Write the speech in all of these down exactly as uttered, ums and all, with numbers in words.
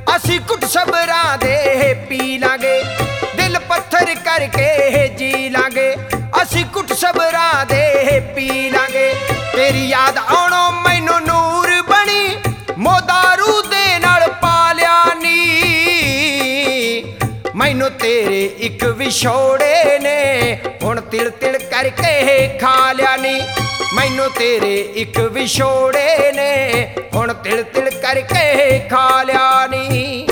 असी कुट सबरां दे पी लांगे, दिल पत्थर करके जी लांगे। असी कुट सबरां दे पी लांगे, तेरी याद आउणों मैनू नूर बनी, मोदारू दे नाल पालिया नी। मैनू तेरे इक विछोड़े ने हुण तिल तिल करके खा लिया नी। मैनू तेरे इक विछोड़े ने हुण तिल तिल करके खा लिया नी।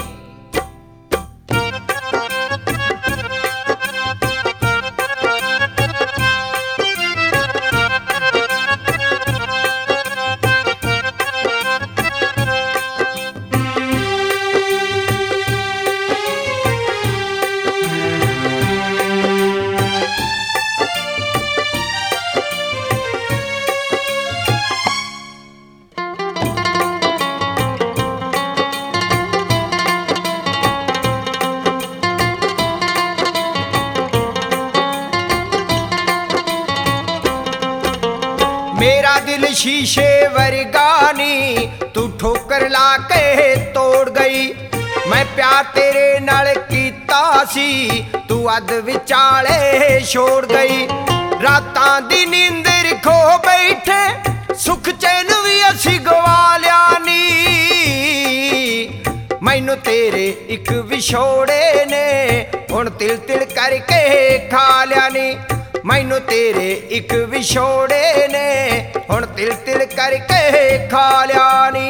मेरा दिल शीशे वर्गा नी, तू ठोकर ला के तोड़ गई। मैं प्यार तेरे नाल कीता सी, तू अध विचाले छोड़ गई। रातां दी नींदर खो बैठे, सुख चैन भी असी गवा लिया नी। मैनू तेरे इक विछोड़े ने हुण तिल तिल करके खा लिया नी। मैनू तेरे इक विछोड़े ने हुण तिल तिल करके खा लिया नी।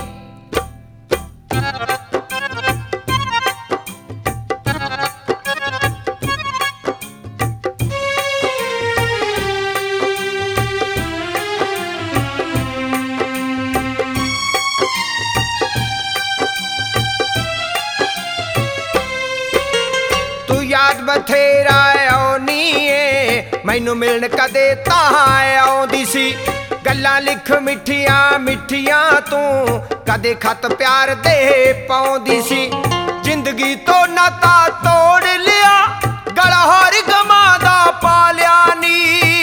तू याद बथेरा आउनी है, मैनू मिलन कदे तां आउंदी सी। गल्लां लिख मिठियां मिठियां तू कदे खत प्यार दे पाउंदी सी। जिंदगी तो नाता तोड़ लिया, गला हर गमां दा पा लिया नी।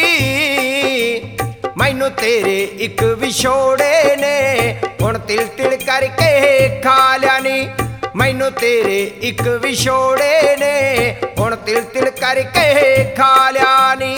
मैनू तेरे इक विछोड़े ने हुण तिल तिल करके खा लिया नी। मैनू तेरे इक विछोड़े ने हुण तिल तिल करके खा लिया नी।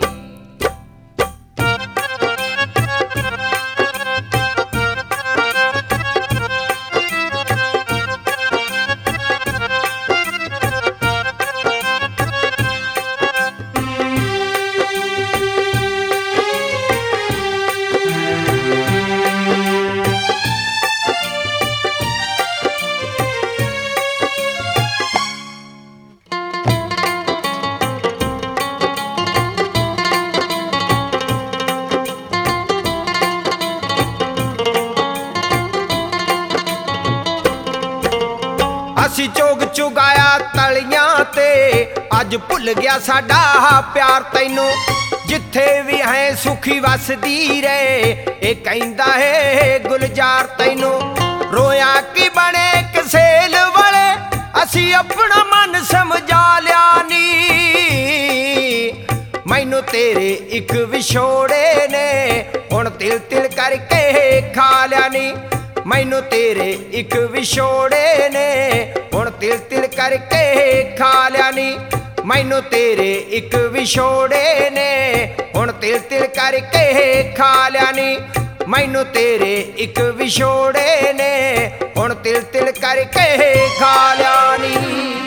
असी चोग चुगाया तलियां ते अज भुल गया साडा प्यार तैनू। जिथे भी है सुखी वसदी रहे, ए कहंदा है गुलजार तैनू। रोया की बने कसेल वाले, असी अपना मन समझा लिया नी। मैनू तेरे इक विछोड़े ने हुण तिल तिल करके खा लिया नी। मैनू तेरे इक विछोड़े ने हुण तिल तिल करके खा लिया नी। मैनू तेरे इक विछोड़े ने हुण तिल तिल करके खा लिया नी। मैनू तेरे इक विछोड़े ने हुण तिल तिल करके खा लिया नी।